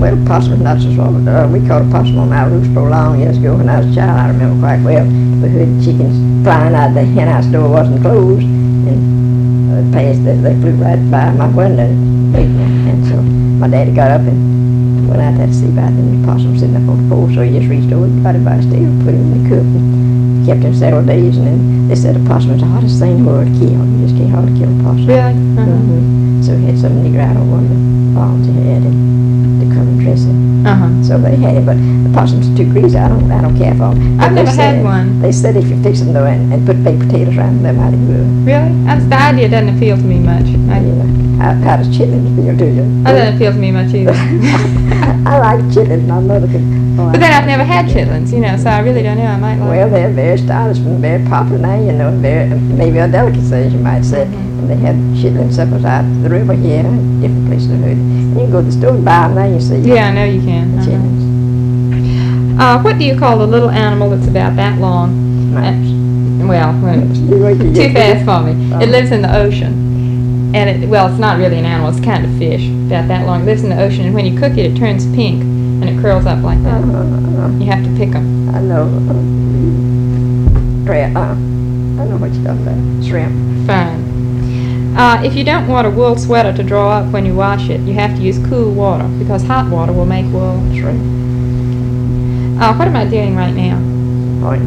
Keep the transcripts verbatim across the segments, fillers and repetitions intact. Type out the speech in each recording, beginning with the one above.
Well, possum not so small. Uh, we caught a possum on our roost for long years ago when I was a child. I remember quite well. We heard chickens flying out the hen house door wasn't closed, and uh, passed. They, they flew right by my window, and, and so my daddy got up and went out there to see about the possum sitting up on the pole. So he just reached over, got him by his tail, put him in the coop, and kept him several days. And then they said a possum is the hardest thing in the world to kill. You just can't hardly kill a possum. Really? Uh-huh. Mm-hmm. So he had some nigger out on one of the farms he had, and to come and dress him. Uh-huh. So they had it, but the possum's too greasy. I don't, I don't care for them. I've They never said- had one. They said if you fix them though and, and put baked potatoes around them, they're mighty good. Really? That's, the idea doesn't appeal to me much. I, You know, how, how does chitlins feel to you? that doesn't appeal to me much either. I like chitlins. My mother could. Oh, But I- then I've never had chitlins, you know, so I really don't know. I might like Well, they're very stylish and very popular now. You know, very maybe a delicacy, as you might say. Mhm. And they have chitlin suppers out the river here, and different places in the hood. You can go to the store and buy them now. You see. Yeah, I know you can. The Uh-huh. chitlins. Uh, what do you call the little animal that's about that long? Mouse. Uh, well, well, You wait till you too get- fast for me. Oh. It lives in the ocean. And it, well, it's not really an animal, it's kind of fish, about that long. It lives in the ocean, and when you cook it, it turns pink, and it curls up like that. Uh, uh, You have to pick them. I know. Uh, crab. Uh, I know what you're talking about. Shrimp. Fine. Uh, if you don't want a wool sweater to draw up when you wash it, you have to use cool water, because hot water will make wool. Shrimp. Uh, what am I doing right now? Orange.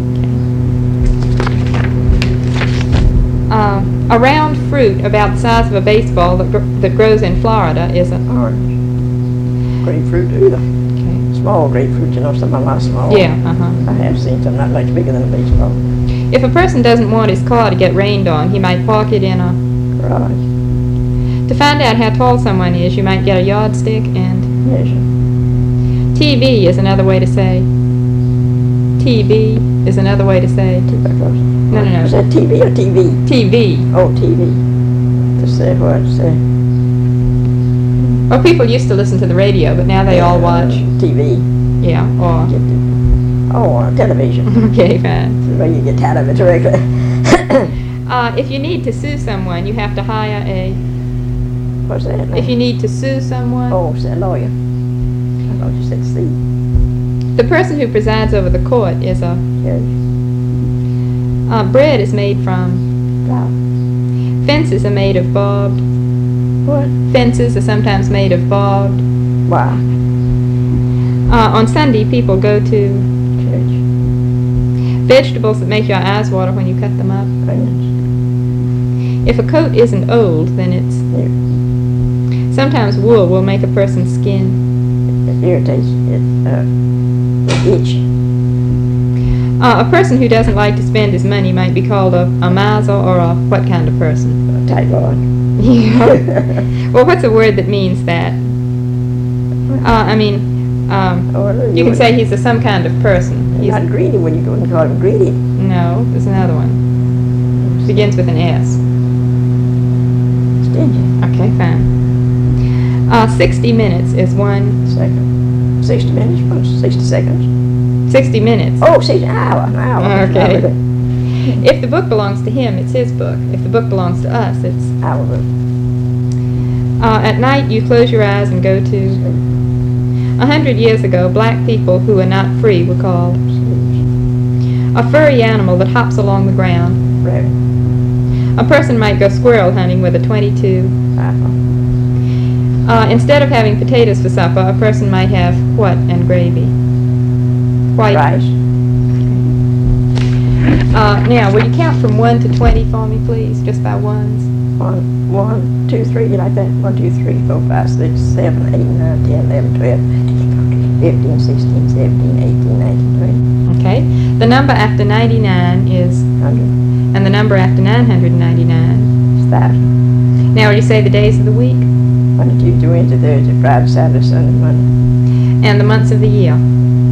Uh, a round fruit about the size of a baseball that, gr- that grows in Florida is a... Orange. Grapefruit either. Okay. Small grapefruit, you know, some of them are small. Yeah, uh-huh. I have seen some not much bigger than a baseball. If a person doesn't want his car to get rained on, he might park it in a... Garage. To find out how tall someone is, you might get a yardstick and... Measure. T V is another way to say... T V is another way to say... Tuberculosis. No, no, no. Is that T V or T V? T V. Oh, T V. To say what? To say. Well, people used to listen to the radio, but now they all watch... T V. Yeah, or... Get the, oh, uh, television. Okay, fine. The way you get out of it directly. Uh, if you need to sue someone, you have to hire a... What's that? now? If you need to sue someone... Oh, say lawyer. I thought you said C. The person who presides over the court is a... Judge. Uh, bread is made from... Flour. Fences are made of barbed... What? Fences are sometimes made of barbed... Why? Uh, on Sunday, people go to... Church. Vegetables that make your eyes water when you cut them up. Onions. If a coat isn't old, then it's... Here. Sometimes wool will make a person's skin... It irritates. It, uh, itch. Uh, a person who doesn't like to spend his money might be called a, a miser or a what kind of person? A tightwad. Yeah. Well, what's a word that means that? Uh, I mean, um, Oh, no, you can would- say he's a some kind of person. He's, You're not greedy when you go and call him greedy. no, there's another one. Begins with an S. Stingy. Okay, fine. Uh, sixty minutes is one... Second. Sixty minutes. What's sixty seconds? sixty minutes. Oh, sixty hour. An hour. Okay. Hour. If the book belongs to him, it's his book. If the book belongs to us, it's... Hour. Uh, at night, you close your eyes and go to... A hundred years ago, black people who were not free were called a furry animal that hops along the ground. Rabbit. A person might go squirrel hunting with a twenty-two. Apple. Uh, instead of having potatoes for supper, a person might have what and gravy? White. Rice. Uh, now, will you count from one to twenty for me, please, just by ones? One, one, two, three, you like that? One, two, three, four, five, six, seven, eight, nine, ten, eleven, twelve, fifteen, sixteen, seventeen, eighteen, nineteen, twenty. Okay. The number after ninety-nine is, Hundred. and the number after nine hundred ninety-nine. Thousand. Now, will you say the days of the week Monday, Tuesday, Wednesday, Thursday, Friday, Saturday, Sunday, Monday. and the months of the year?